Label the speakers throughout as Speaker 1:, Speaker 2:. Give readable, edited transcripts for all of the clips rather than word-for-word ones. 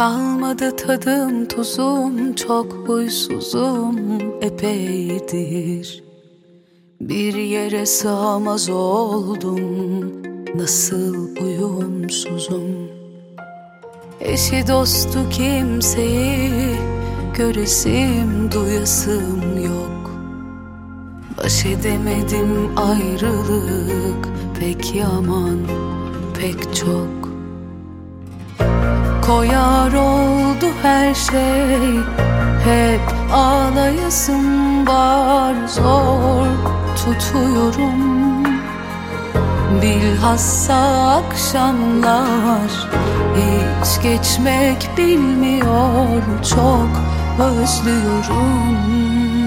Speaker 1: Kalmadı tadım tuzum, çok huysuzum epeydir. Bir yere sığamaz oldum, nasıl uyumsuzum. Eşi dostu kimseyi göresim duyasım yok. Baş edemedim ayrılık, pek yaman pek çok. Koyar oldu her şey, hep ağlayasım var, zor tutuyorum. Bilhassa akşamlar hiç geçmek bilmiyor, çok özlüyorum.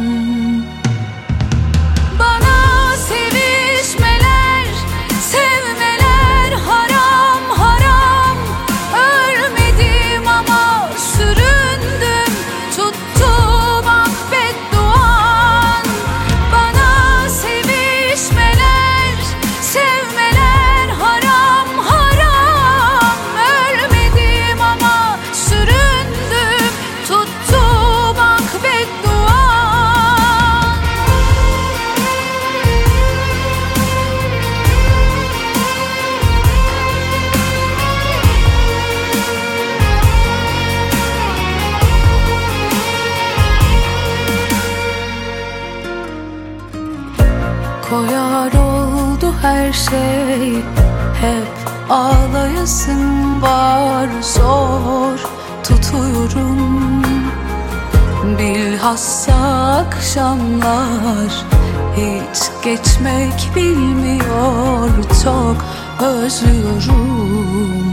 Speaker 1: Koyar oldu her şey, hep ağlayasım var, zor tutuyorum. Bilhassa akşamlar hiç geçmek bilmiyor, çok özlüyorum.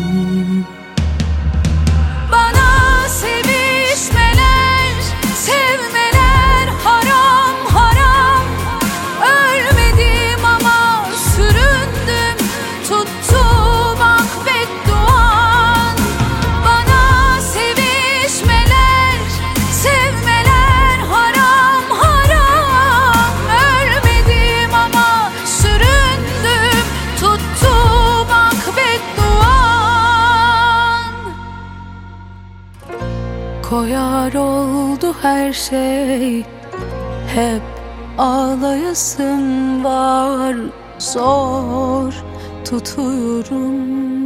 Speaker 1: Koyar oldu her şey, hep ağlayasım var, zor tutuyorum.